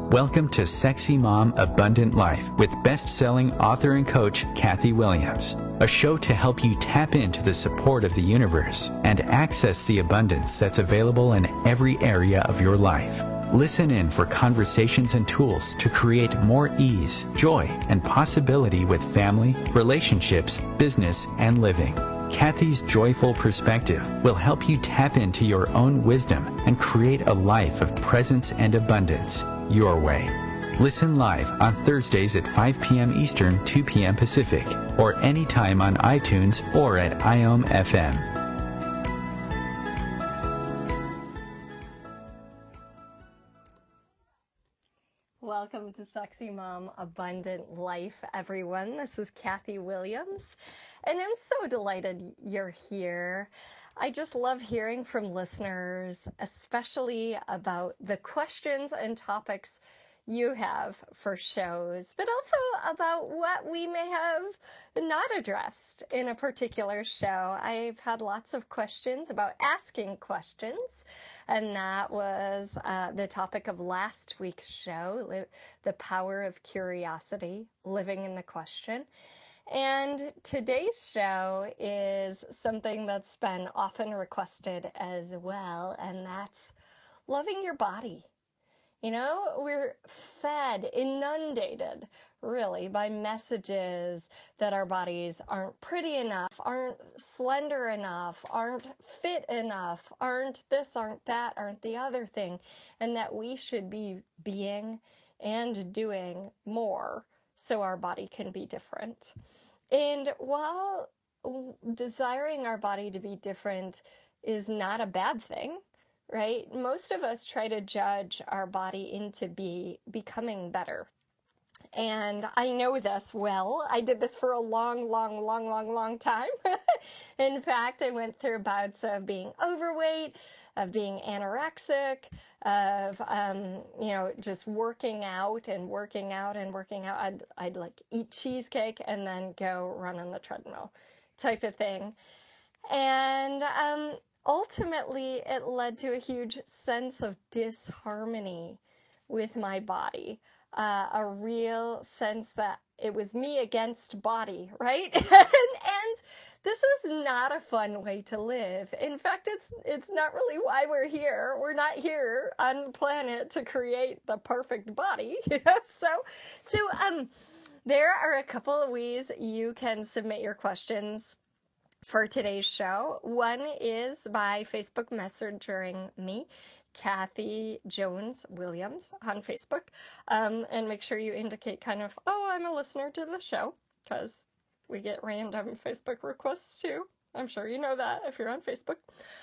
Welcome to Sexy Mom Abundant Life with best-selling author and coach Kathy Williams, a show to help you tap into the support of the universe and access the abundance that's available in every area of your life. Listen in for conversations and tools to create more ease, joy, and possibility with family, relationships, business, and living. Kathy's joyful perspective will help you tap into your own wisdom and create a life of presence and abundance your way. Listen live on Thursdays at 5 p.m. Eastern, 2 p.m. Pacific, or anytime on iTunes or at IOM FM. Welcome to Sexy Mom Abundant Life, everyone. This is Kathy Williams, and I'm so delighted you're here. I just love hearing from listeners, especially about the questions and topics you have for shows, but also about what we may have not addressed in a particular show. I've had lots of questions about asking questions, and that was the topic of last week's show, the power of curiosity, living in the question. And today's show is something that's been often requested as well, and that's loving your body. You know, we're fed, inundated, really, by messages that our bodies aren't pretty enough, aren't slender enough, aren't fit enough, aren't this, aren't that, aren't the other thing, and that we should be being and doing more so our body can be different. And while desiring our body to be different is not a bad thing, right? Most of us try to judge our body into becoming better. And I know this well. I did this for a long time. In fact, I went through bouts of being overweight, of being anorexic, of, just working out. I'd like eat cheesecake and then go run on the treadmill type of thing. And, ultimately, it led to a huge sense of disharmony with my body, a real sense that it was me against body, right? and this is not a fun way to live. In fact, it's not really why we're here. We're not here on the planet to create the perfect body. So there are a couple of ways you can submit your questions for today's show. One is by Facebook messaging me, Kathy Jones Williams on Facebook, and make sure you indicate kind of, I'm a listener to the show, because we get random Facebook requests too. I'm sure you know that if you're on Facebook.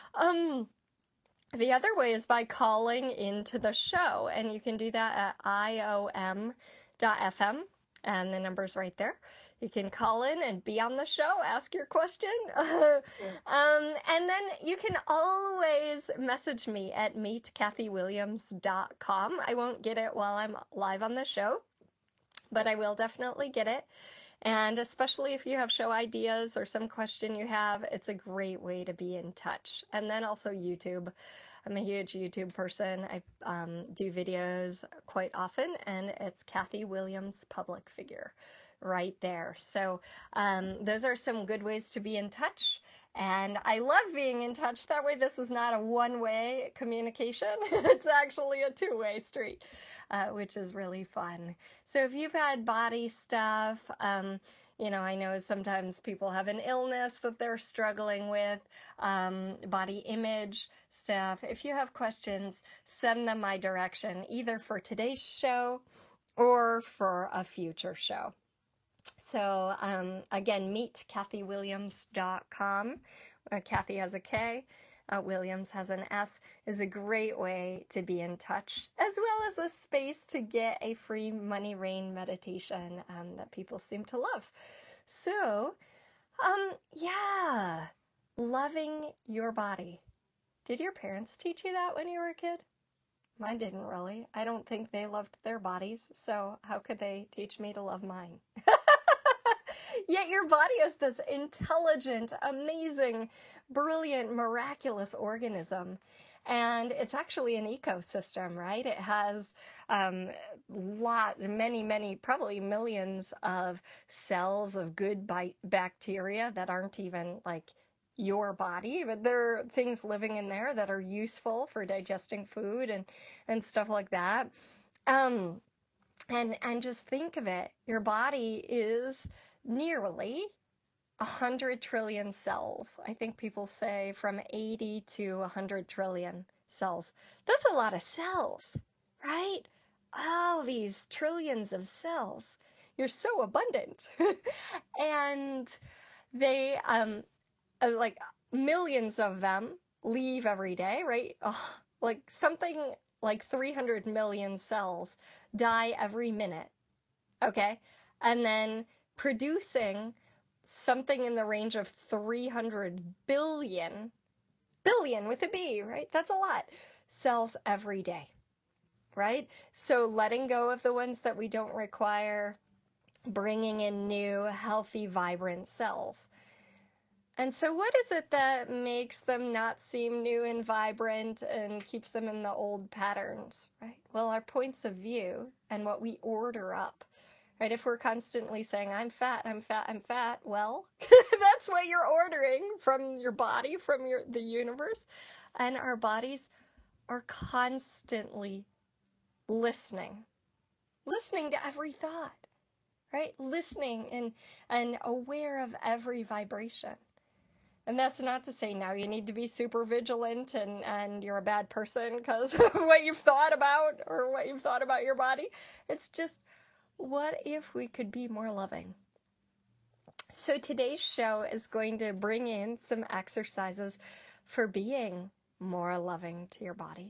The other way is by calling into the show, and you can do that at iom.fm, and the number's right there. You can call in and be on the show, ask your question. And then you can always message me at meetkathywilliams.com. I won't get it while I'm live on the show, but I will definitely get it. And especially if you have show ideas or some question you have, it's a great way to be in touch. And then also YouTube. I'm a huge YouTube person. I do videos quite often, and it's Kathy Williams Public Figure right there. So those are some good ways to be in touch. And I love being in touch. That way, this is not a one-way communication. It's actually a two-way street, which is really fun. So if you've had body stuff, I know sometimes people have an illness that they're struggling with, body image stuff. If you have questions, send them my direction, either for today's show or for a future show. So, again, meetkathywilliams.com. Kathy has a K, Williams has an S, is a great way to be in touch, as well as a space to get a free money rain meditation that people seem to love. So, loving your body. Did your parents teach you that when you were a kid? Mine didn't really. I don't think they loved their bodies, so how could they teach me to love mine? Yet your body is this intelligent, amazing, brilliant, miraculous organism. And it's actually an ecosystem, right? It has many, probably millions of cells of good bacteria that aren't even like your body, but there are things living in there that are useful for digesting food and stuff like that. And just think of it, your body is nearly 100 trillion cells. I think people say from 80 to 100 trillion cells. That's a lot of cells, right? All these trillions of cells. You're so abundant. And they, like millions of them leave every day, right? Like something like 300 million cells die every minute, okay? And then producing something in the range of 300 billion with a B, right? That's a lot. Cells every day, right? So letting go of the ones that we don't require, bringing in new, healthy, vibrant cells. And so what is it that makes them not seem new and vibrant and keeps them in the old patterns, right? Well, our points of view and what we order up. Right? If we're constantly saying, I'm fat, well, that's what you're ordering from your body, from the universe. And our bodies are constantly listening to every thought, right? Listening and aware of every vibration. And that's not to say now you need to be super vigilant and you're a bad person because of what you've thought about or what you've thought about your body. It's just, what if we could be more loving? So today's show is going to bring in some exercises for being more loving to your body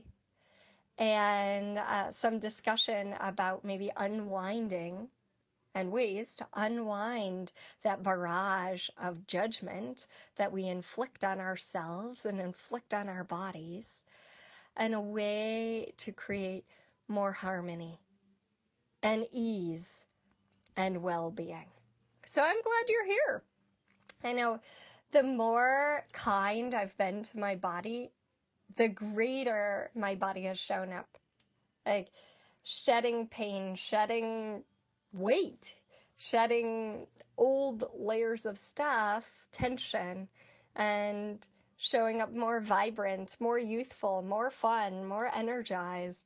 and some discussion about maybe unwinding and ways to unwind that barrage of judgment that we inflict on ourselves and inflict on our bodies, and a way to create more harmony and ease and well-being. So I'm glad you're here. I know the more kind I've been to my body, the greater my body has shown up. Like shedding pain, shedding weight, shedding old layers of stuff, tension, and showing up more vibrant, more youthful, more fun, more energized,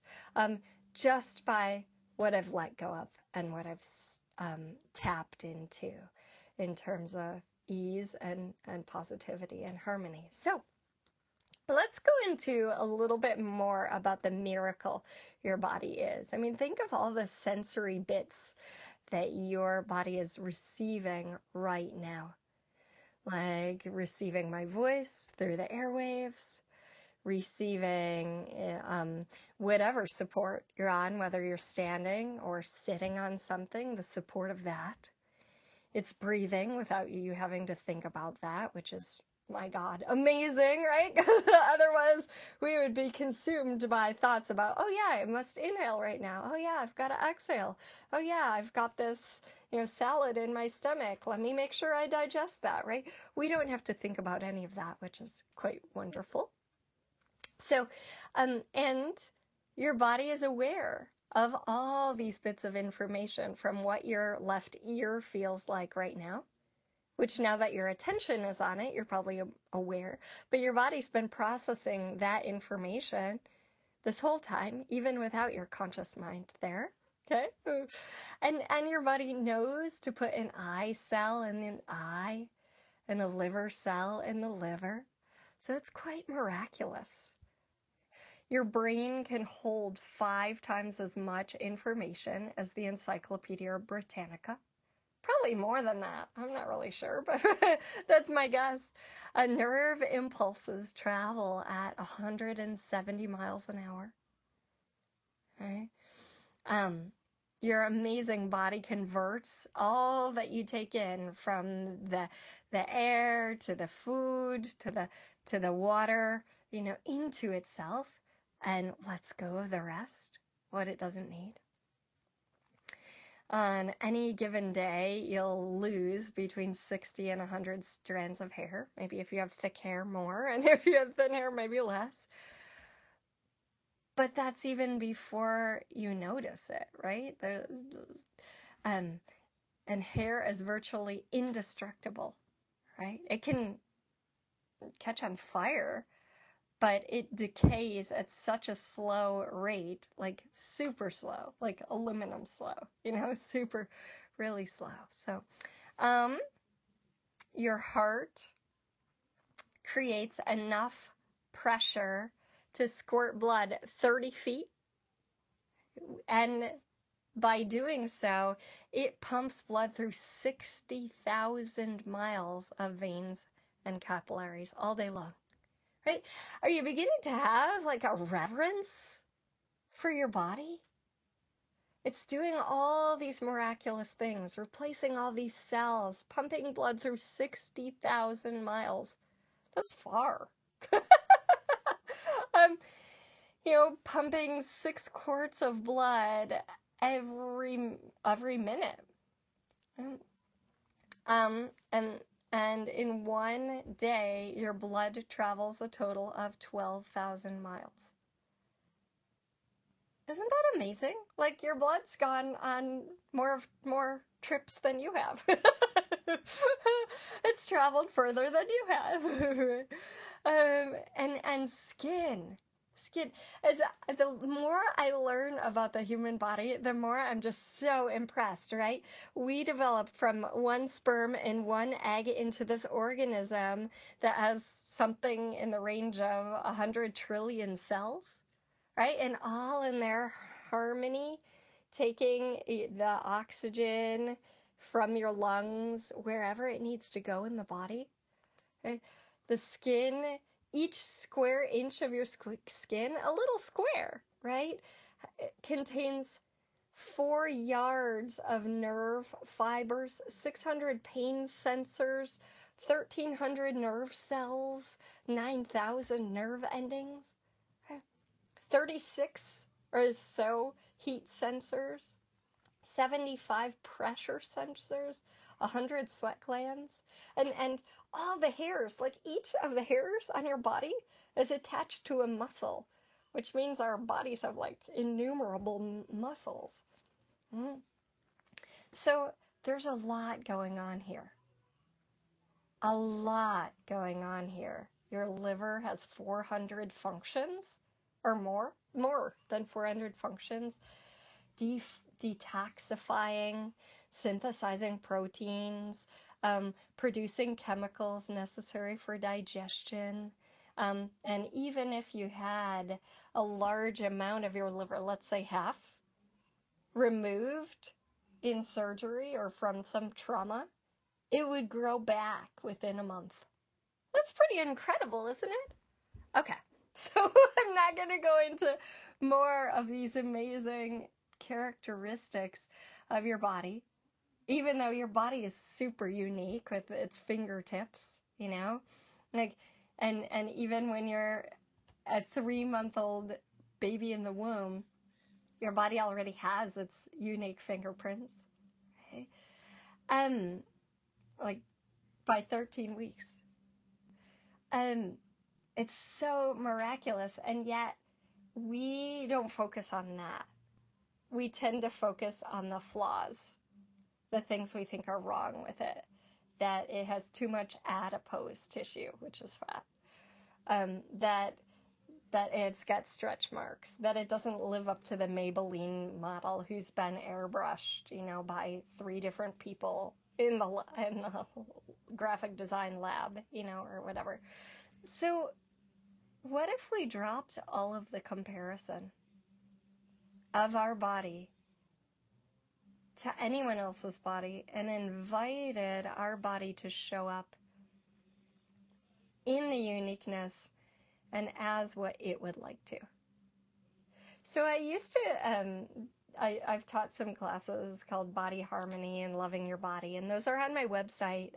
just by what I've let go of and what I've tapped into in terms of ease and positivity and harmony. So let's go into a little bit more about the miracle your body is. I mean, think of all the sensory bits that your body is receiving right now, like receiving my voice through the airwaves, receiving whatever support you're on, whether you're standing or sitting on something, the support of that. It's breathing without you having to think about that, which is, my God, amazing, right? Otherwise, we would be consumed by thoughts about, oh yeah, I must inhale right now. Oh yeah, I've got to exhale. Oh yeah, I've got this, salad in my stomach. Let me make sure I digest that, right? We don't have to think about any of that, which is quite wonderful. So, and your body is aware of all these bits of information from what your left ear feels like right now, which now that your attention is on it, you're probably aware, but your body's been processing that information this whole time, even without your conscious mind there, okay? And your body knows to put an eye cell in the eye and a liver cell in the liver, so it's quite miraculous. Your brain can hold 5 times as much information as the Encyclopedia Britannica. Probably more than that. I'm not really sure, but that's my guess. Nerve impulses travel at 170 miles an hour. Right? Your amazing body converts all that you take in, from the air to the food to the water, into itself, and lets go of the rest, what it doesn't need. On any given day, you'll lose between 60 and 100 strands of hair. Maybe if you have thick hair, more, and if you have thin hair, maybe less. But that's even before you notice it, right? And hair is virtually indestructible, right? It can catch on fire, but it decays at such a slow rate, like super slow, like aluminum slow, super, really slow. So, your heart creates enough pressure to squirt blood 30 feet, and by doing so, it pumps blood through 60,000 miles of veins and capillaries all day long, right? Are you beginning to have like a reverence for your body? It's doing all these miraculous things, replacing all these cells, pumping blood through 60,000 miles. That's far. um, pumping 6 quarts of blood every minute. And in one day, your blood travels a total of 12,000 miles. Isn't that amazing? Like, your blood's gone on more trips than you have. It's traveled further than you have. And skin. As the more I learn about the human body, the more I'm just so impressed, right? We developed from one sperm and one egg into this organism that has something in the range of 100 trillion cells, right? And all in their harmony, taking the oxygen from your lungs wherever it needs to go in the body. Okay? The skin, each square inch of your skin, a little square, right, it contains 4 yards of nerve fibers, 600 pain sensors, 1,300 nerve cells, 9,000 nerve endings, 36 or so heat sensors, 75 pressure sensors, 100 sweat glands, and all the hairs, like each of the hairs on your body is attached to a muscle, which means our bodies have like innumerable muscles. So there's a lot going on here. A lot going on here. Your liver has 400 functions or more than 400 functions. Detoxifying, synthesizing proteins, producing chemicals necessary for digestion. And even if you had a large amount of your liver, let's say half, removed in surgery or from some trauma, it would grow back within a month. That's pretty incredible, isn't it? Okay, so I'm not going to go into more of these amazing characteristics of your body, even though your body is super unique with its fingertips, like, and even when you're a 3-month-old baby in the womb, your body already has its unique fingerprints, okay? Like by 13 weeks. It's so miraculous, and yet we don't focus on that. We tend to focus on the flaws, the things we think are wrong with it, that it has too much adipose tissue, which is fat, that it's got stretch marks, that it doesn't live up to the Maybelline model who's been airbrushed, by 3 different people in the graphic design lab, or whatever. So what if we dropped all of the comparison of our body to anyone else's body and invited our body to show up in the uniqueness and as what it would like to? So I used to, I've taught some classes called Body Harmony and Loving Your Body, and those are on my website,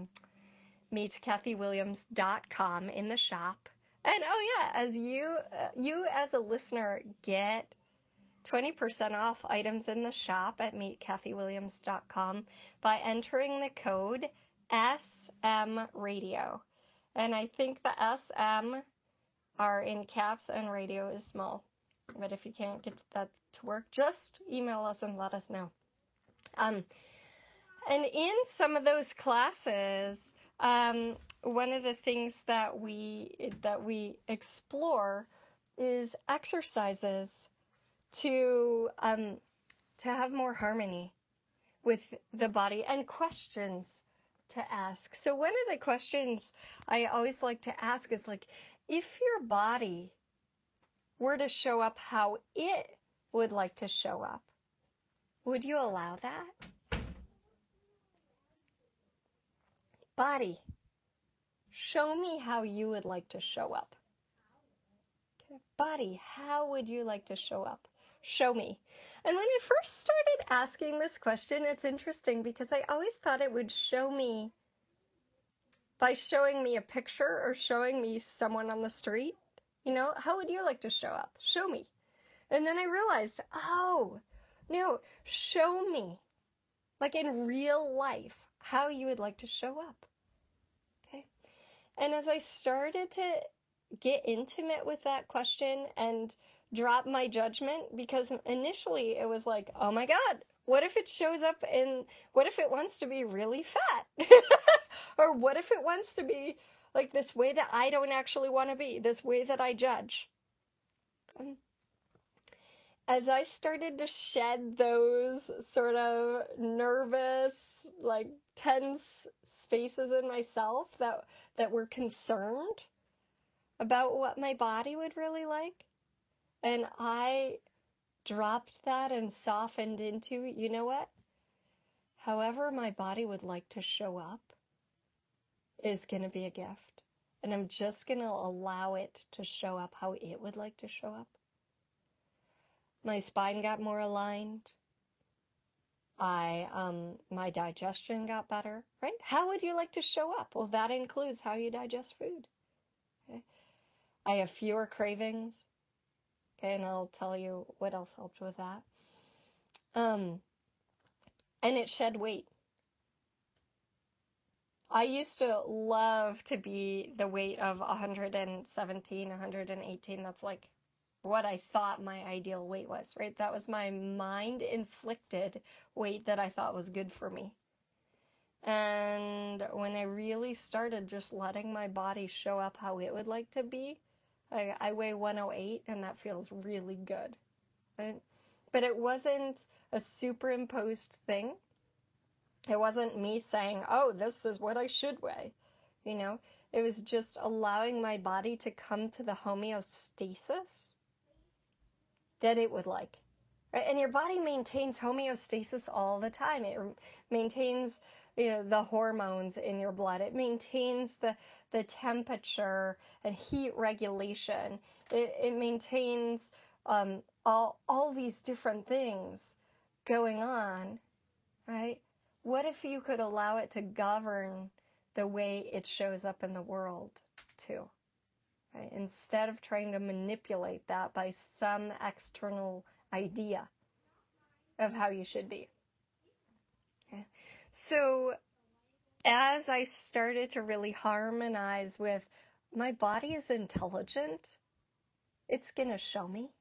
meetkathywilliams.com, in the shop. And as you as a listener get 20% off items in the shop at meetkathywilliams.com by entering the code SM-radio. And I think the SM are in caps and radio is small. But if you can't get that to work, just email us and let us know. And in some of those classes, one of the things that we explore is exercises to have more harmony with the body and questions to ask. So one of the questions I always like to ask is like, if your body were to show up how it would like to show up, would you allow that? Body, show me how you would like to show up. Okay. Body, how would you like to show up? Show me. And when I first started asking this question, it's interesting because I always thought it would show me by showing me a picture or showing me someone on the street. You know, how would you like to show up? Show me. And then I realized, oh, no, show me, like in real life, how you would like to show up. Okay. And as I started to get intimate with that question and drop my judgment, because initially it was like, oh my God, what if it shows up what if it wants to be really fat? Or what if it wants to be like this way that I don't actually want to be, this way that I judge? As I started to shed those sort of nervous, like tense spaces in myself that were concerned about what my body would really like, and I dropped that and softened into, you know what? However my body would like to show up is going to be a gift. And I'm just going to allow it to show up how it would like to show up. My spine got more aligned. My digestion got better, right? How would you like to show up? Well, that includes how you digest food. Okay? I have fewer cravings. Okay, and I'll tell you what else helped with that. And it shed weight. I used to love to be the weight of 117, 118. That's like what I thought my ideal weight was, right? That was my mind-inflicted weight that I thought was good for me. And when I really started just letting my body show up how it would like to be, I weigh 108, and that feels really good, right? But it wasn't a superimposed thing. It wasn't me saying, oh, this is what I should weigh. You know, it was just allowing my body to come to the homeostasis that it would like. Right? And your body maintains homeostasis all the time. It maintains the hormones in your blood. It maintains the temperature and heat regulation. It maintains all these different things going on, right? What if you could allow it to govern the way it shows up in the world too? Right? Instead of trying to manipulate that by some external idea of how you should be. Okay. So as I started to really harmonize with my body is intelligent, it's going to show me.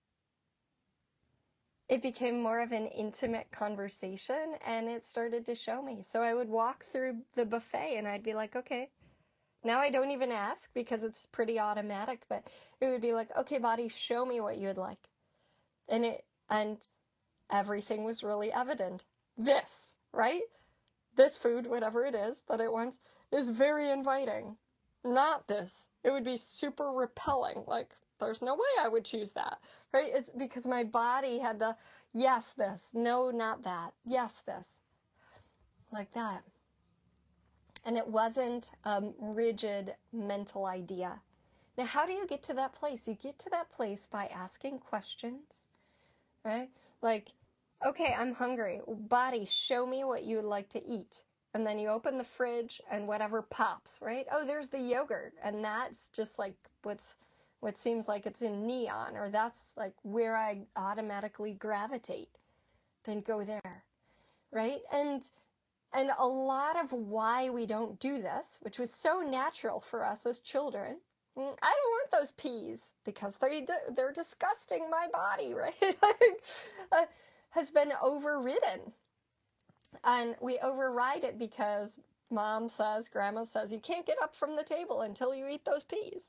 It became more of an intimate conversation, and it started to show me. So I would walk through the buffet and I'd be like, okay, now I don't even ask because it's pretty automatic, but it would be like, okay, body, show me what you'd like. And everything was really evident. This, right? This food, whatever it is that it wants, is very inviting. Not this. It would be super repelling. Like, there's no way I would choose that, right? It's because my body had the, yes, this, no, not that, yes, this, like that. And it wasn't a rigid mental idea. Now, how do you get to that place? You get to that place by asking questions, right? Like, okay, I'm hungry. Body, show me what you would like to eat. And then you open the fridge and whatever pops, right? Oh, there's the yogurt. And that's just like what seems like it's in neon, or that's like where I automatically gravitate. Then go there, right? And a lot of why we don't do this, which was so natural for us as children, I don't want those peas because they're disgusting my body, right? Like, has been overridden. And we override it because mom says, grandma says, you can't get up from the table until you eat those peas.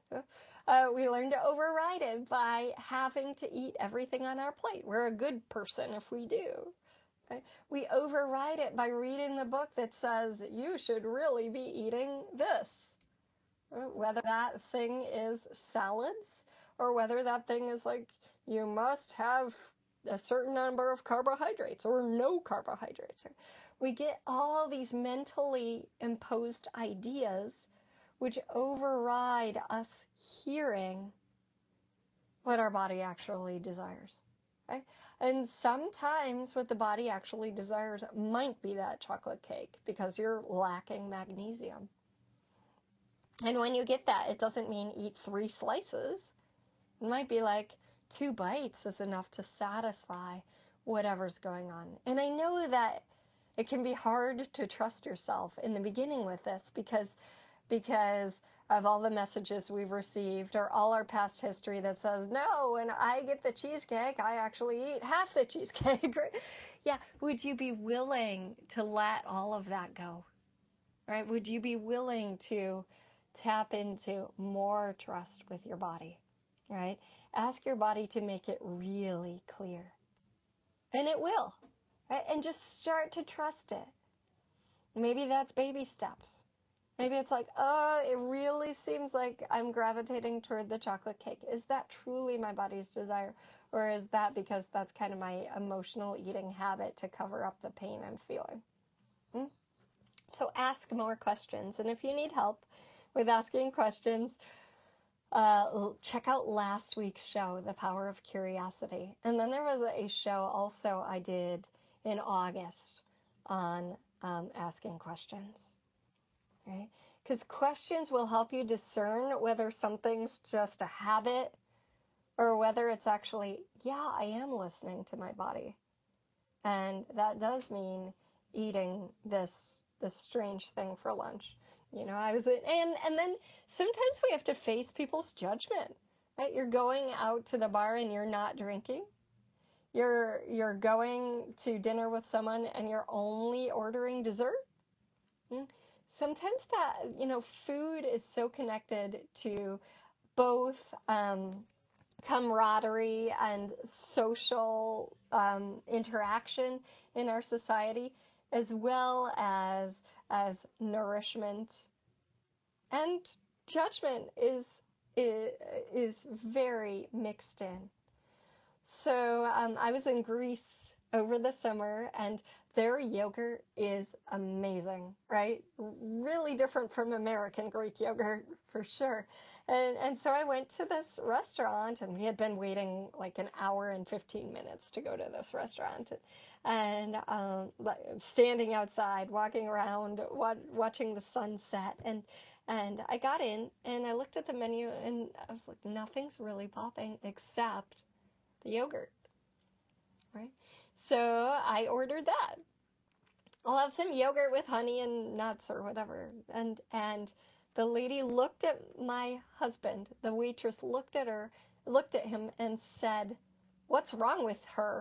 We learn to override it by having to eat everything on our plate. We're a good person if we do. Right? We override it by reading the book that says you should really be eating this. Whether that thing is salads or whether that thing is like you must have a certain number of carbohydrates or no carbohydrates. We get all these mentally imposed ideas which override us hearing what our body actually desires. Okay? And sometimes what the body actually desires might be that chocolate cake because you're lacking magnesium. And when you get that, it doesn't mean eat 3 slices. It might be like 2 bites is enough to satisfy whatever's going on. And I know that it can be hard to trust yourself in the beginning with this because of all the messages we've received or all our past history that says, no, when I get the cheesecake, I actually eat half the cheesecake. Right? Yeah, would you be willing to let all of that go? Right? Would you be willing to tap into more trust with your body? Right? Ask your body to make it really clear. And it will. Right? And just start to trust it. Maybe that's baby steps. Maybe it's like, it really seems like I'm gravitating toward the chocolate cake. Is that truly my body's desire? Or is that because that's kind of my emotional eating habit to cover up the pain I'm feeling? So ask more questions. And if you need help with asking questions, check out last week's show, The Power of Curiosity. And then there was a show also I did in August on asking questions. Right? Because questions will help you discern whether something's just a habit or whether it's actually, yeah, I am listening to my body. And that does mean eating this strange thing for lunch. I was and then sometimes we have to face people's judgment. Right? You're going out to the bar and you're not drinking. You're going to dinner with someone and you're only ordering dessert. Sometimes that, food is so connected to both camaraderie and social interaction in our society, as well as nourishment. And judgment is very mixed in. So I was in Greece over the summer, and their yogurt is amazing, right? Really different from American Greek yogurt, for sure. And so I went to this restaurant, and we had been waiting like an hour and 15 minutes to go to this restaurant. And standing outside, walking around, watching the sunset. And I got in, and I looked at the menu, and I was like, nothing's really popping except the yogurt, right? So I ordered that. I'll have some yogurt with honey and nuts or whatever. And the lady looked at my husband. The waitress looked at him and said, "What's wrong with her?"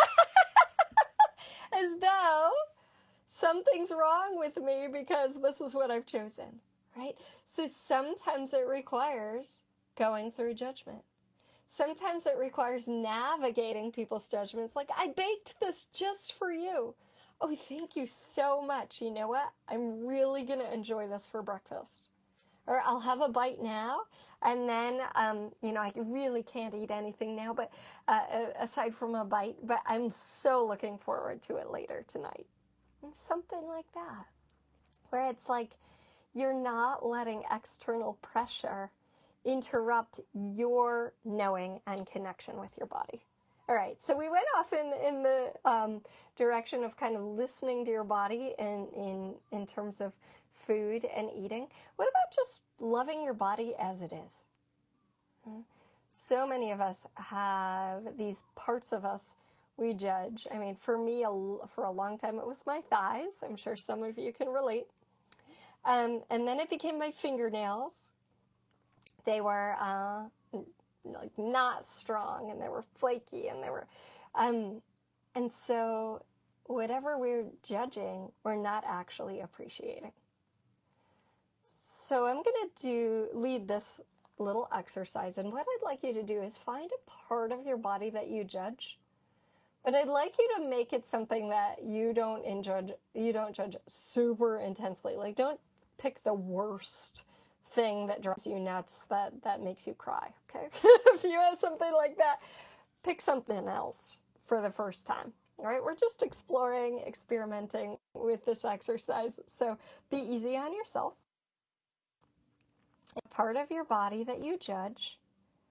As though something's wrong with me because this is what I've chosen, right? So sometimes it requires going through judgment. Sometimes it requires navigating people's judgments. Like, I baked this just for you. Oh, thank you so much. You know what? I'm really going to enjoy this for breakfast. Or I'll have a bite now, and then, I really can't eat anything now, but aside from a bite, but I'm so looking forward to it later tonight. And something like that, where it's like you're not letting external pressure interrupt your knowing and connection with your body. All right, so we went off in the direction of kind of listening to your body in terms of food and eating. What about just loving your body as it is? So many of us have these parts of us we judge. I mean, for me, for a long time, it was my thighs. I'm sure some of you can relate. And then it became my fingernails. they were like not strong, and they were flaky, and they were, and so whatever we're judging, we're not actually appreciating. So I'm going to lead this little exercise, and what I'd like you to do is find a part of your body that you judge, but I'd like you to make it something that you don't judge super intensely. Like, don't pick the worst thing that drives you nuts, that makes you cry, okay? If you have something like that, pick something else for the first time. All right, we're just exploring, experimenting with this exercise, so be easy on yourself. A part of your body that you judge.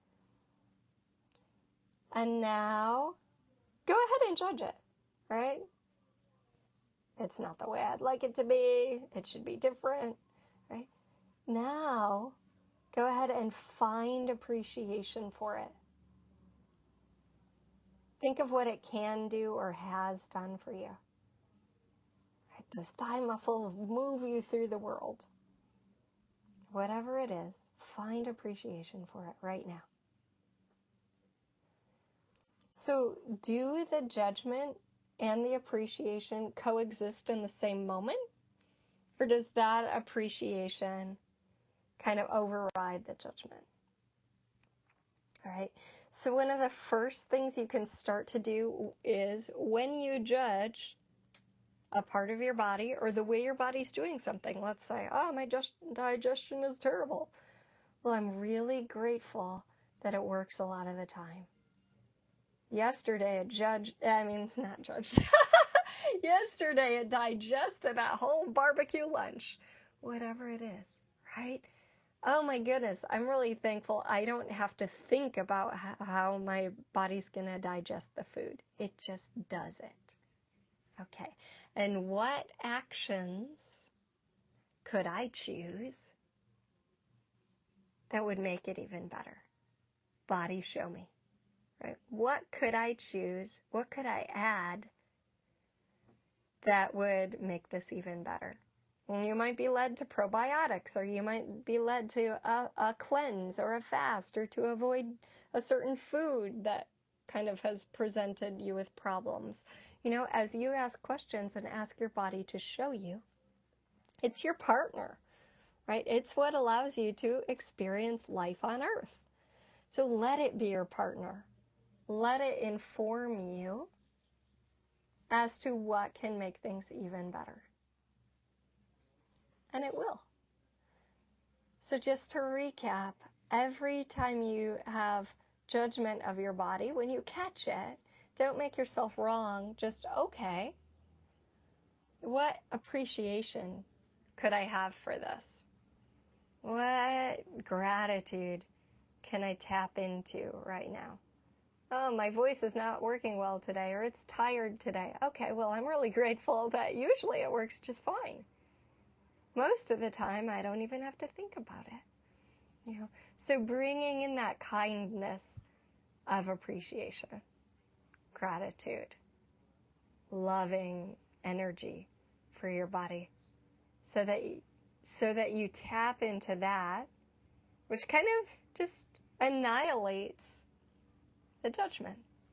And now, go ahead and judge it, right? It's not the way I'd like it to be. It should be different, right? Now, go ahead and find appreciation for it. Think of what it can do or has done for you. Right? Those thigh muscles move you through the world. Whatever it is, find appreciation for it right now. So, do the judgment and the appreciation coexist in the same moment? Or does that appreciation kind of override the judgment? All right. So one of the first things you can start to do is, when you judge a part of your body or the way your body's doing something, let's say, oh, my digestion is terrible. Well, I'm really grateful that it works a lot of the time. Yesterday it Yesterday it digested that whole barbecue lunch, whatever it is, right? Oh my goodness, I'm really thankful I don't have to think about how my body's going to digest the food. It just does it. Okay, and what actions could I choose that would make it even better? Body, show me. Right? What could I choose? What could I add that would make this even better? And you might be led to probiotics, or you might be led to a cleanse or a fast, or to avoid a certain food that kind of has presented you with problems. You know, as you ask questions and ask your body to show you, it's your partner, right? It's what allows you to experience life on Earth. So let it be your partner. Let it inform you as to what can make things even better. And it will. So just to recap, every time you have judgment of your body, when you catch it, don't make yourself wrong. Just, okay, what appreciation could I have for this? What gratitude can I tap into right now? Oh, my voice is not working well today, or it's tired today. Okay, well, I'm really grateful that usually it works just fine. Most of the time, I don't even have to think about it. You know, so bringing in that kindness of appreciation, gratitude, loving energy for your body, so that you tap into that, which kind of just annihilates the judgment.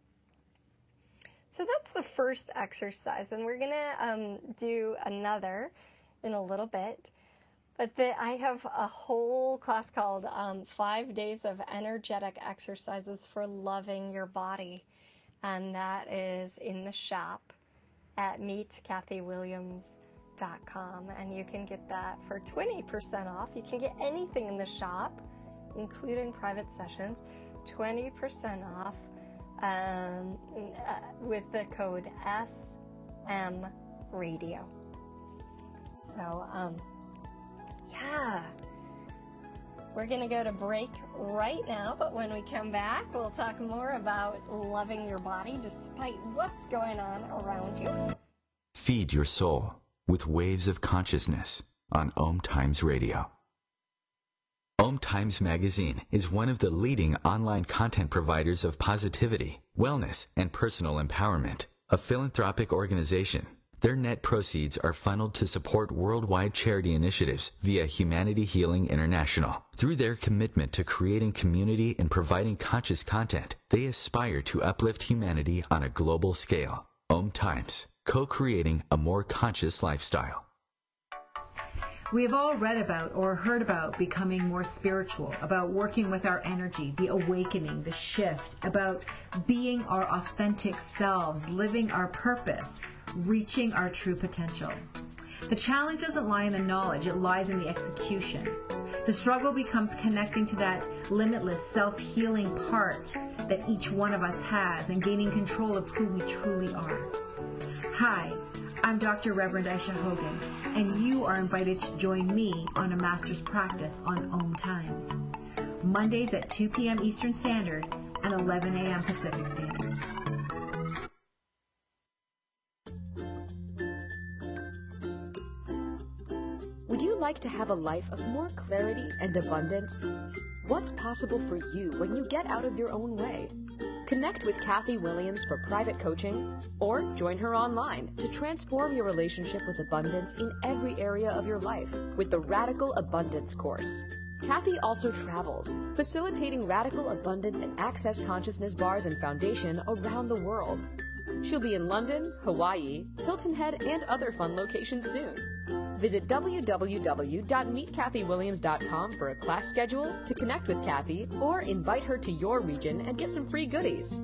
So that's the first exercise, and we're gonna do another in a little bit. But I have a whole class called 5 Days of Energetic Exercises for Loving Your Body, and that is in the shop at meetkathywilliams.com, and you can get that for 20% off. You can get anything in the shop, including private sessions, 20% off with the code SMRadio. So, yeah, we're going to go to break right now, but when we come back, we'll talk more about loving your body despite what's going on around you. Feed your soul with Waves of Consciousness on Om Times Radio. Om Times Magazine is one of the leading online content providers of positivity, wellness, and personal empowerment, a philanthropic organization Their net proceeds are funneled to support worldwide charity initiatives via Humanity Healing International. Through their commitment to creating community and providing conscious content, they aspire to uplift humanity on a global scale. Om Times, co-creating a more conscious lifestyle. We have all read about or heard about becoming more spiritual, about working with our energy, the awakening, the shift, about being our authentic selves, living our purpose, reaching our true potential. The challenge doesn't lie in the knowledge, it lies in the execution. The struggle becomes connecting to that limitless self-healing part that each one of us has and gaining control of who we truly are. Hi, I'm Dr. Reverend Aisha Hogan, and you are invited to join me on a master's practice on Om Times, Mondays at 2 p.m. Eastern Standard and 11 a.m. Pacific Standard. Would you like to have a life of more clarity and abundance? What's possible for you when you get out of your own way? Connect with Kathy Williams for private coaching or join her online to transform your relationship with abundance in every area of your life with the Radical Abundance course. Kathy also travels, facilitating radical abundance and access consciousness bars and foundation around the world. She'll be in London, Hawaii, Hilton Head, and other fun locations soon. Visit www.meetkathywilliams.com for a class schedule, to connect with Kathy, or invite her to your region and get some free goodies.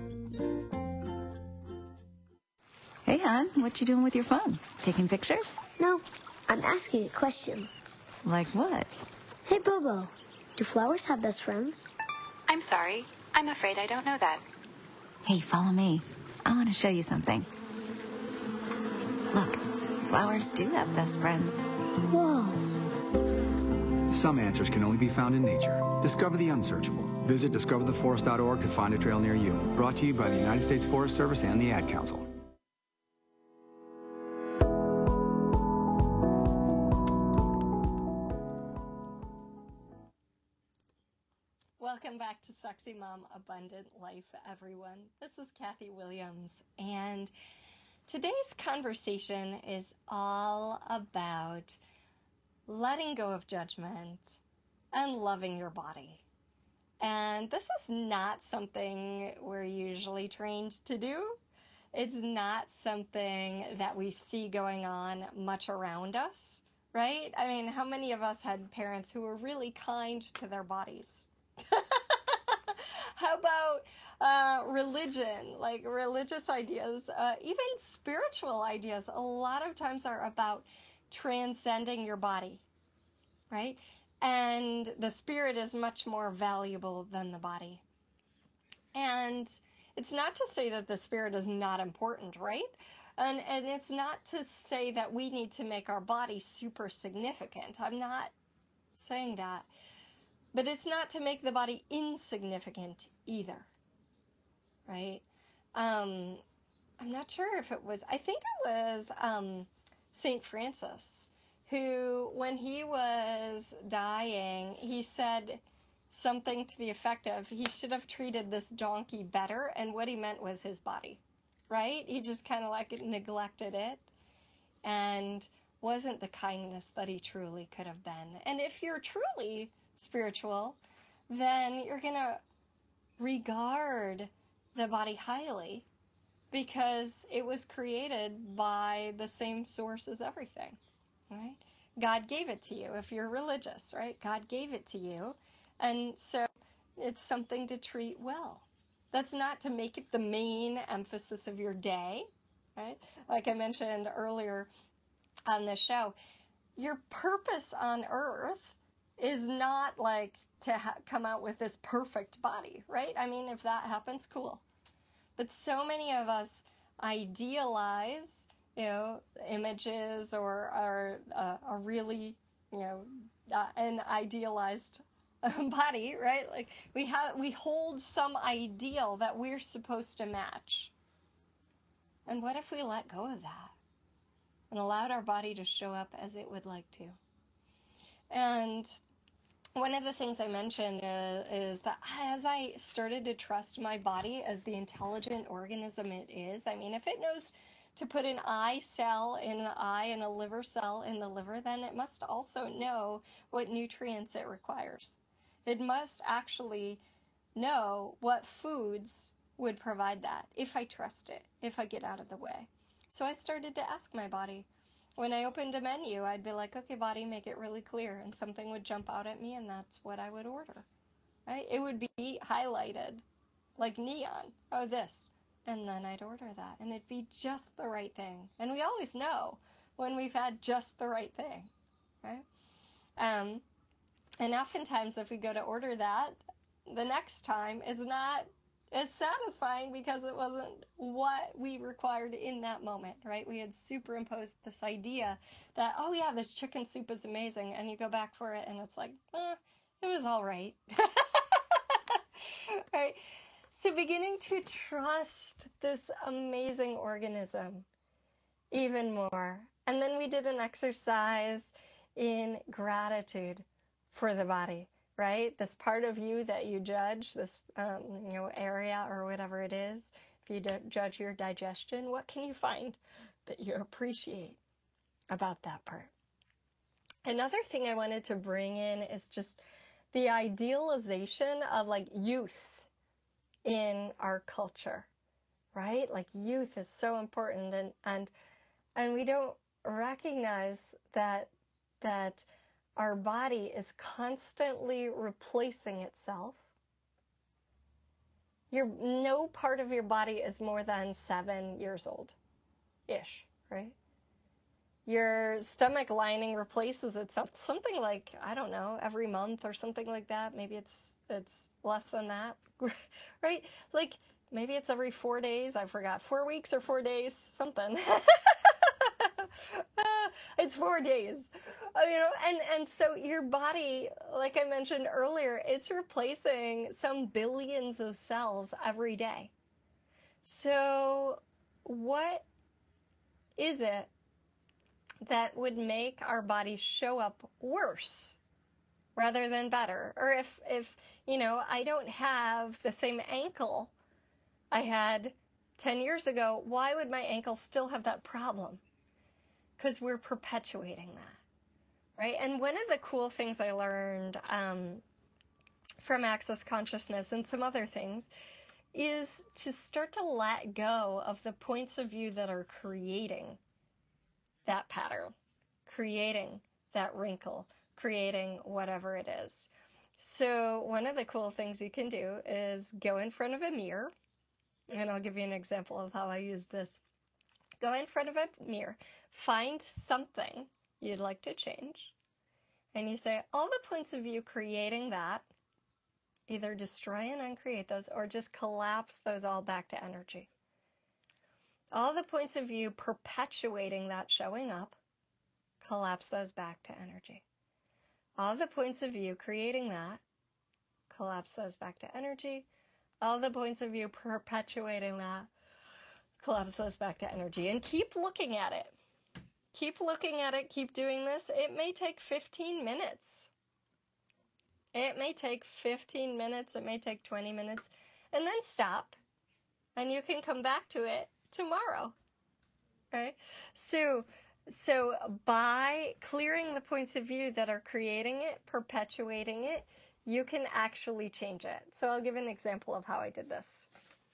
Hey, hon, what you doing with your phone? Taking pictures? No, I'm asking it questions. Like what? Hey, Bobo, do flowers have best friends? I'm sorry. I'm afraid I don't know that. Hey, follow me. I want to show you something. Look, flowers do have best friends. Whoa. Some answers can only be found in nature. Discover the unsearchable. Visit discovertheforest.org to find a trail near you. Brought to you by the United States Forest Service and the Ad Council. Welcome back to Sexy Mom Abundant Life, everyone. This is Kathy Williams, and today's conversation is all about letting go of judgment and loving your body. And this is not something we're usually trained to do. It's not something that we see going on much around us, right? I mean, how many of us had parents who were really kind to their bodies? How about religion, like religious ideas, even spiritual ideas, a lot of times are about transcending your body, right? And the spirit is much more valuable than the body. And it's not to say that the spirit is not important, right? And it's not to say that we need to make our body super significant. I'm not saying that. But it's not to make the body insignificant either, right? I'm not sure if it was, I think it was St. Francis, who, when he was dying, he said something to the effect of, he should have treated this donkey better, and what he meant was his body, right? He just kind of like neglected it, and wasn't the kindness that he truly could have been. And if you're truly spiritual, then you're going to regard the body highly because it was created by the same source as everything, right? God gave it to you if you're religious, right? God gave it to you, and so it's something to treat well. That's not to make it the main emphasis of your day, right? Like I mentioned earlier on the show, your purpose on earth is not like to come out with this perfect body, right? I mean, if that happens, cool. But so many of us idealize, images or a really, an idealized body, right? Like we hold some ideal that we're supposed to match. And what if we let go of that and allowed our body to show up as it would like to? And one of the things I mentioned is that as I started to trust my body as the intelligent organism it is, I mean, if it knows to put an eye cell in the eye and a liver cell in the liver, then it must also know what nutrients it requires. It must actually know what foods would provide that, if I trust it, if I get out of the way. So I started to ask my body. When I opened a menu, I'd be like, okay, body, make it really clear. And something would jump out at me, and that's what I would order. Right? It would be highlighted like neon. Oh, this. And then I'd order that. And it'd be just the right thing. And we always know when we've had just the right thing. Right? And oftentimes if we go to order that, the next time it's not as satisfying because it wasn't what we required in that moment, right? We had superimposed this idea that, oh yeah, this chicken soup is amazing, and you go back for it and it's like, it was all right. Right? So beginning to trust this amazing organism even more. And then we did an exercise in gratitude for the body. Right? This part of you that you judge, this area or whatever it is, if you judge your digestion, what can you find that you appreciate about that part? Another thing I wanted to bring in is just the idealization of like youth in our culture, right? Like youth is so important, and we don't recognize that our body is constantly replacing itself. No part of your body is more than 7 years old-ish, right? Your stomach lining replaces itself something like, I don't know, every month or something like that. Maybe it's less than that, right? Like maybe it's every 4 days. I forgot, 4 weeks or 4 days, something. It's 4 days, and so your body, like I mentioned earlier, it's replacing some billions of cells every day. So what is it that would make our body show up worse rather than better? Or if I don't have the same ankle I had 10 years ago, why would my ankle still have that problem? Because we're perpetuating that, right? And one of the cool things I learned from Access Consciousness and some other things is to start to let go of the points of view that are creating that pattern, creating that wrinkle, creating whatever it is. So one of the cool things you can do is go in front of a mirror, and I'll give you an example of how I use this. Go in front of a mirror, find something you'd like to change, and you say all the points of view creating that, either destroy and uncreate those or just collapse those all back to energy. All the points of view perpetuating that showing up, collapse those back to energy. All the points of view creating that, collapse those back to energy. All the points of view perpetuating that, collapse those back to energy. And keep looking at it. Keep looking at it. Keep doing this. It may take 15 minutes. It may take 15 minutes. It may take 20 minutes. And then stop. And you can come back to it tomorrow. Right? So by clearing the points of view that are creating it, perpetuating it, you can actually change it. So I'll give an example of how I did this.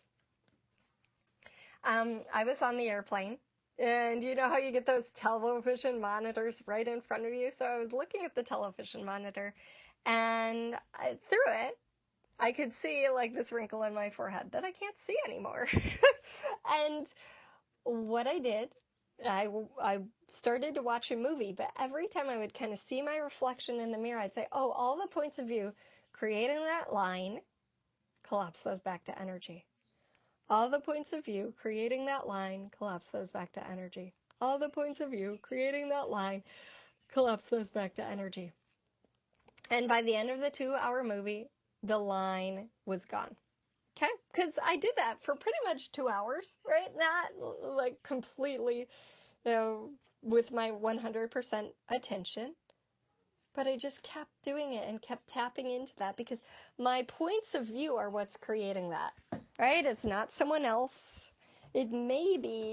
I was on the airplane, and you know how you get those television monitors right in front of you? So I was looking at the television monitor, and through it, I could see like this wrinkle in my forehead that I can't see anymore. And what I did, I started to watch a movie, but every time I would kind of see my reflection in the mirror, I'd say, oh, all the points of view creating that line, collapse those back to energy. All the points of view creating that line, collapse those back to energy. All the points of view creating that line, collapse those back to energy. And by the end of the 2-hour movie, the line was gone. Okay? Because I did that for pretty much 2 hours, right? Not like completely, with my 100% attention. But I just kept doing it and kept tapping into that because my points of view are what's creating that, right? It's not someone else. It may be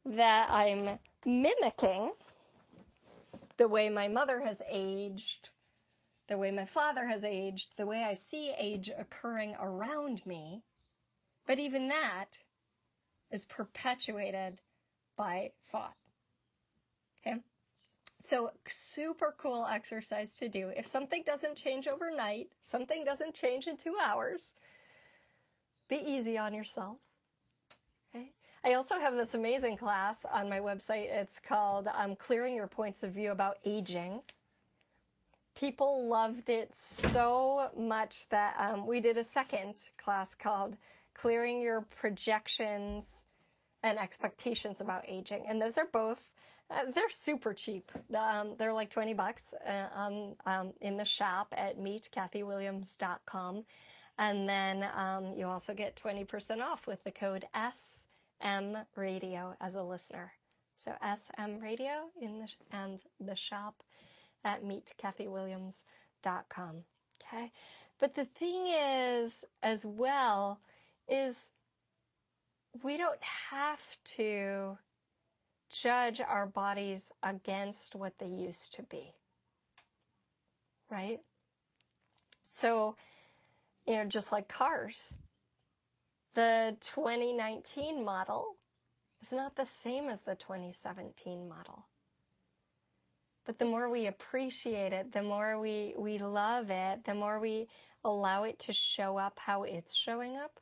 that I'm mimicking the way my mother has aged, the way my father has aged, the way I see age occurring around me. But even that is perpetuated by thought. Okay? So super cool exercise to do. If something doesn't change overnight, something doesn't change in 2 hours, be easy on yourself. Okay? I also have this amazing class on my website. It's called Clearing Your Points of View About Aging. People loved it so much that we did a second class called Clearing Your Projections and Expectations About Aging. And those are both, they're super cheap. They're like $20 in the shop at meetkathywilliams.com. And then you also get 20% off with the code SM Radio as a listener. So SM Radio and the shop at meetkathywilliams.com. Okay? But the thing is, as well, is we don't have to judge our bodies against what they used to be. Right? So, just like cars, the 2019 model is not the same as the 2017 model. But the more we appreciate it, the more we love it, the more we allow it to show up how it's showing up,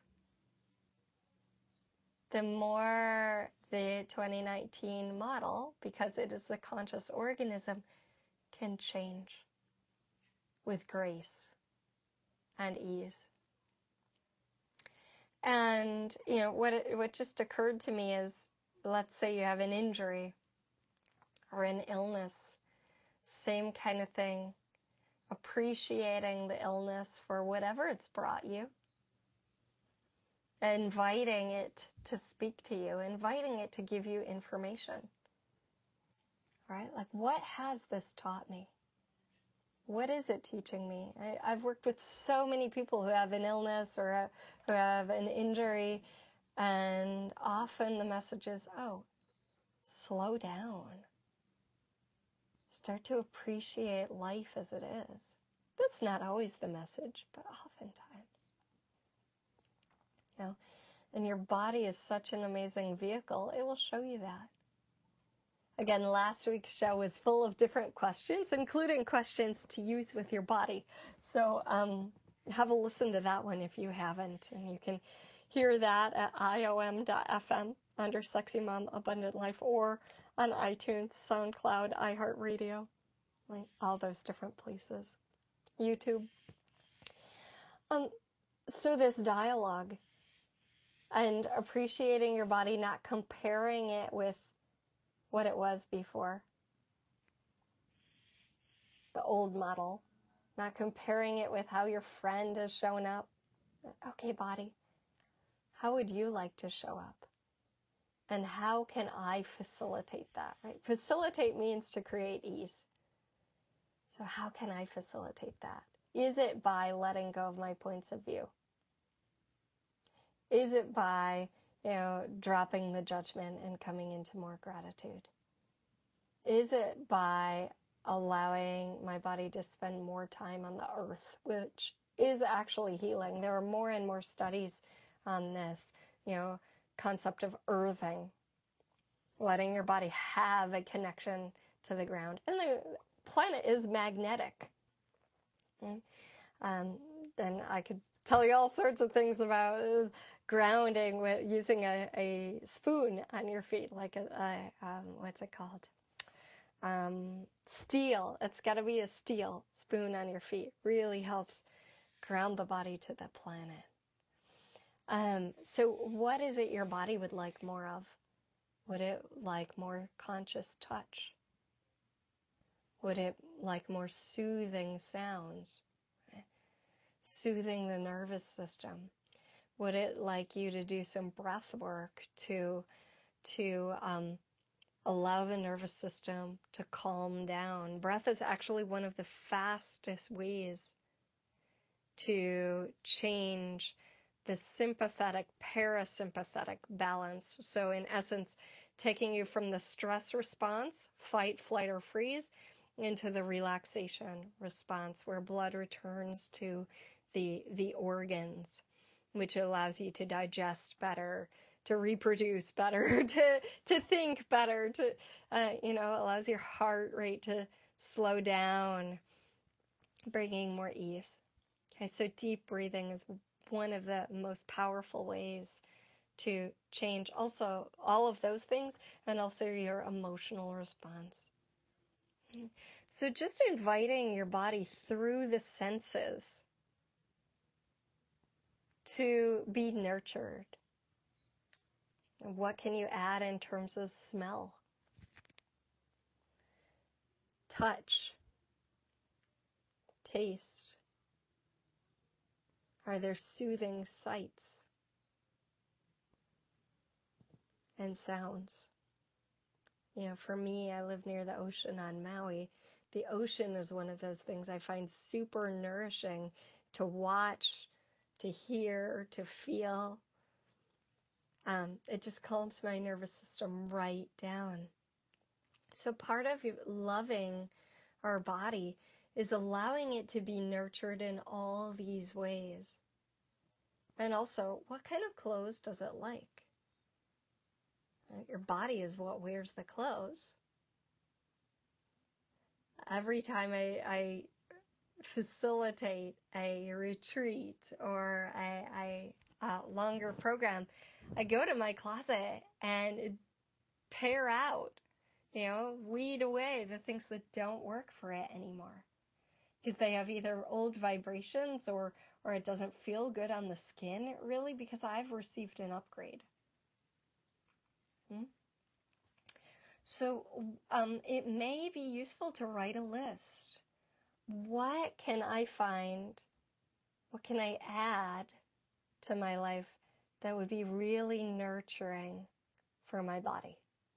the more the 2019 model, because it is a conscious organism, can change with grace and ease. And, what just occurred to me is, let's say you have an injury or an illness, same kind of thing, appreciating the illness for whatever it's brought you, inviting it to speak to you, inviting it to give you information, right? Like, what has this taught me? What is it teaching me? I've worked with so many people who have an illness or who have an injury, and often the message is, slow down. Start to appreciate life as it is. That's not always the message, but oftentimes. And your body is such an amazing vehicle, it will show you that. Again, last week's show was full of different questions, including questions to use with your body. So have a listen to that one if you haven't. And you can hear that at iom.fm under Sexy Mom Abundant Life, or on iTunes, SoundCloud, iHeartRadio, like all those different places. YouTube. So this dialogue and appreciating your body, not comparing it with what it was before, the old model, not comparing it with how your friend has shown up. Okay, body, how would you like to show up? And how can I facilitate that, right? Facilitate means to create ease. So how can I facilitate that? Is it by letting go of my points of view? Is it by, dropping the judgment and coming into more gratitude? Is it by allowing my body to spend more time on the earth, which is actually healing? There are more and more studies on this, concept of earthing, letting your body have a connection to the ground. And the planet is magnetic. Then I could tell you all sorts of things about grounding using a spoon on your feet, like what's it called? Steel. It's got to be a steel spoon on your feet. Really helps ground the body to the planet. So what is it your body would like more of? Would it like more conscious touch? Would it like more soothing sounds? Soothing the nervous system? Would it like you to do some breath work to allow the nervous system to calm down? Breath is actually one of the fastest ways to change the sympathetic parasympathetic balance. So in essence, taking you from the stress response, fight, flight, or freeze, into the relaxation response, where blood returns to the organs, which allows you to digest better, to reproduce better, to think better, to allows your heart rate to slow down, bringing more ease. Okay, so deep breathing is one of the most powerful ways to change also all of those things, and also your emotional response. So just inviting your body through the senses to be nurtured. What can you add in terms of smell, touch, taste? Are there soothing sights and sounds? For me, I live near the ocean on Maui. The ocean is one of those things I find super nourishing to watch, to hear, to feel. It just calms my nervous system right down. So part of loving our body is allowing it to be nurtured in all these ways. And also, what kind of clothes does it like? Your body is what wears the clothes. Every time I facilitate a retreat or a longer program, I go to my closet and pare out, weed away the things that don't work for it anymore, because they have either old vibrations or it doesn't feel good on the skin, really, because I've received an upgrade. So it may be useful to write a list. What can I find? What can I add to my life that would be really nurturing for my body?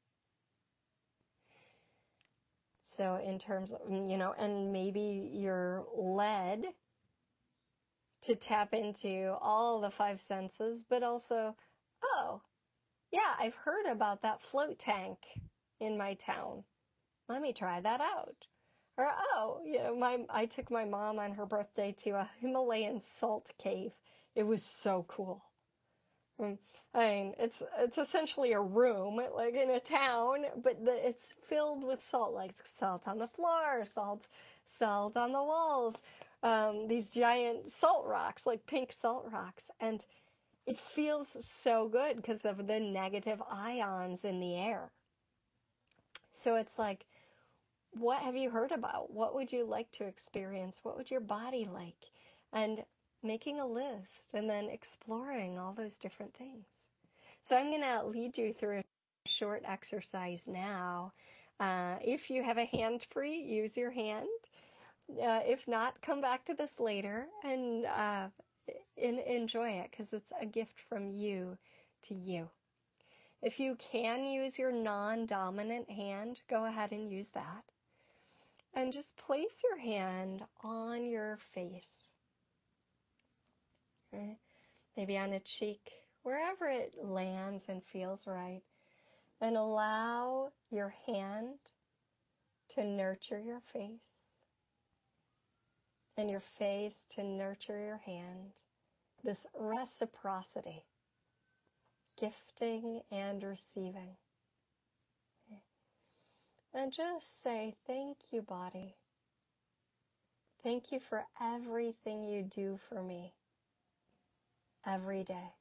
So in terms of, and maybe you're led to tap into all the five senses, but also, oh, yeah, I've heard about that float tank in my town. Let me try that out. Or, I took my mom on her birthday to a Himalayan salt cave. It was so cool. I mean, it's essentially a room, like in a town, but it's filled with salt, like salt on the floor, salt on the walls, these giant salt rocks, like pink salt rocks. And it feels so good because of the negative ions in the air. So it's like, what have you heard about? What would you like to experience? What would your body like? And making a list and then exploring all those different things. So I'm going to lead you through a short exercise now. If you have a hand free, use your hand. If not, come back to this later and enjoy it, because it's a gift from you to you. If you can use your non-dominant hand, go ahead and use that. And just place your hand on your face. Okay? Maybe on a cheek, wherever it lands and feels right. And allow your hand to nurture your face, and your face to nurture your hand. This reciprocity, gifting and receiving. Okay. And just say, thank you, body. Thank you for everything you do for me every day.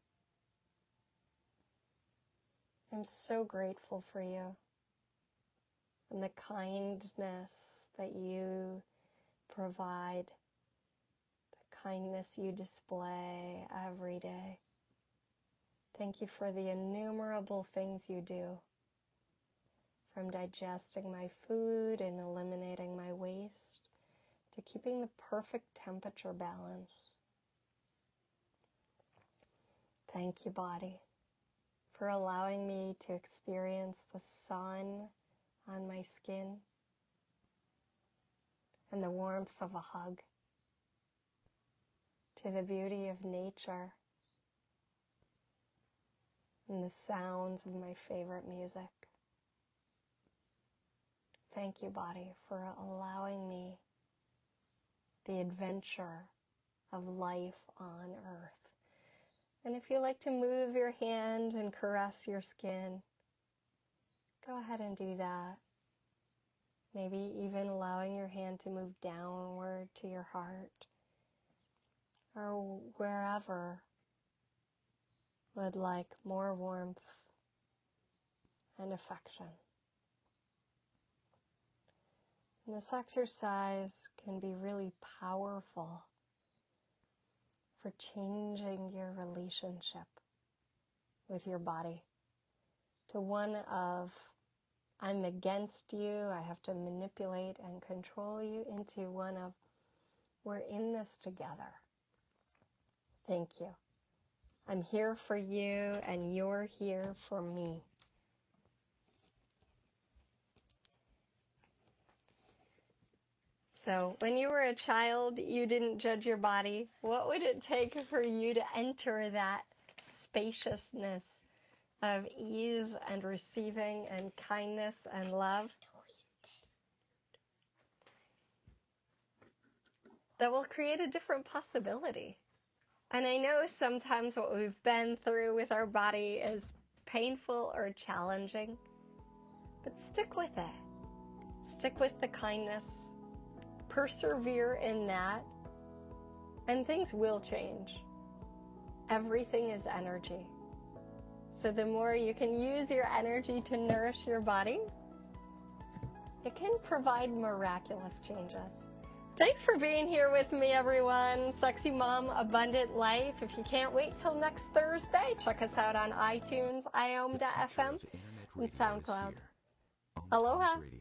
I'm so grateful for you and the kindness that you provide, the kindness you display every day. Thank you for the innumerable things you do, from digesting my food and eliminating my waste to keeping the perfect temperature balance. Thank you, body, for allowing me to experience the sun on my skin and the warmth of a hug, to the beauty of nature and the sounds of my favorite music. thank you, body, for allowing me the adventure of life on earth. And if you like to move your hand and caress your skin, go ahead and do that. Maybe even allowing your hand to move downward to your heart or wherever would like more warmth and affection. And this exercise can be really powerful for changing your relationship with your body to one of, I'm against you, I have to manipulate and control you, into one of, we're in this together. Thank you. I'm here for you and you're here for me. So when you were a child, you didn't judge your body. What would it take for you to enter that spaciousness of ease and receiving and kindness and love? That will create a different possibility. And I know sometimes what we've been through with our body is painful or challenging, but stick with it. Stick with the kindness. Persevere in that, and things will change. Everything is energy. So the more you can use your energy to nourish your body, it can provide miraculous changes. Thanks for being here with me, everyone. Sexy Mom, Abundant Life. If you can't wait till next Thursday, check us out on iTunes, iom.fm, and SoundCloud. Aloha.